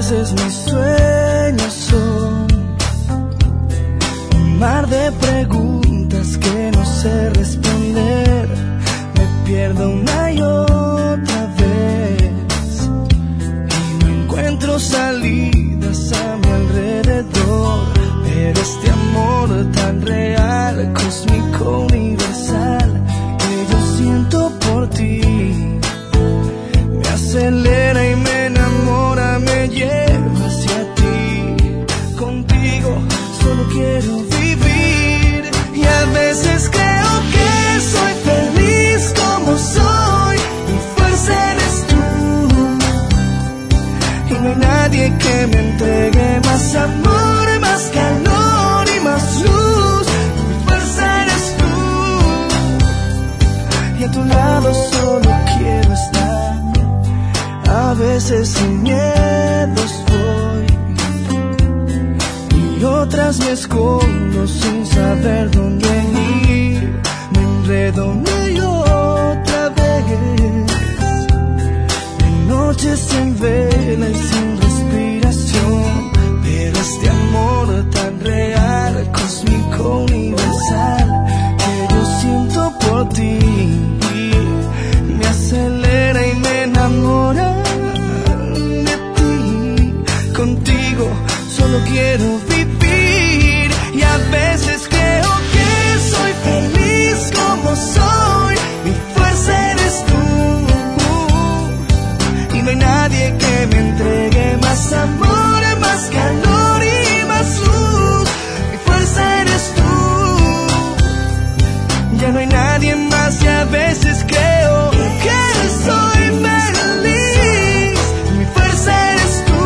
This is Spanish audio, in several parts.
veces mis sueños son un mar de preguntas que no sé responder. Me pierdo una y otra vez y no encuentro salidas a mi alrededor. Pero este amor tan real, cósmico, universal, que yo siento por ti, me acelera y me enamora, me lleva hacia ti. Contigo solo quiero vivir y a veces creo que soy feliz como soy. Mi fuerza eres tú y no hay nadie que me entregue más amor, más calor y más luz. Mi fuerza eres tú y a tu lado solo quiero estar. A veces sin miedos voy y otras me escondo sin saber dónde ir. Me enredo una y otra vez, de noches sin vela y sin respiración. Pero este amor tan real, cósmico, universal, que yo siento por ti, me acelera y me enamora de ti. Contigo solo quiero vivir y a veces creo que soy feliz como soy. Mi fuerza eres tú y no hay nadie que me entregue más amor, más calor y más luz. Mi fuerza eres tú, ya no hay nadie más y a veces creo que soy feliz. Mi fuerza eres tú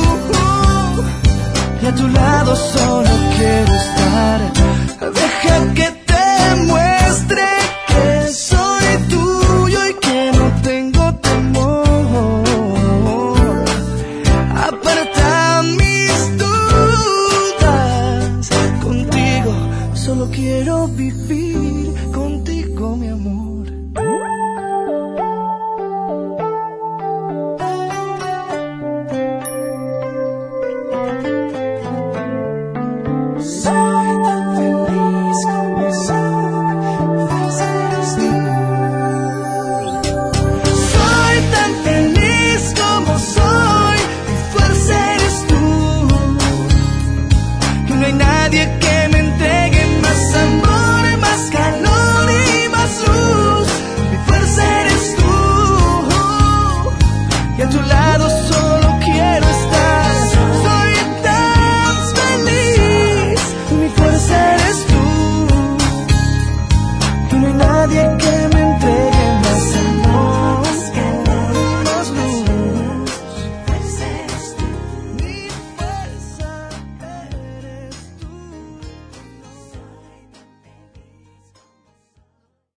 y a tu lado solo quiero estar. Deja que te muestre que soy tuyo y que no tengo temor. Aparta mis dudas, contigo solo quiero vivir, contigo mi amor. Soy tan feliz como soy, mi fuerza eres tú. Soy tan feliz como soy, mi fuerza eres tú. Y no hay nadie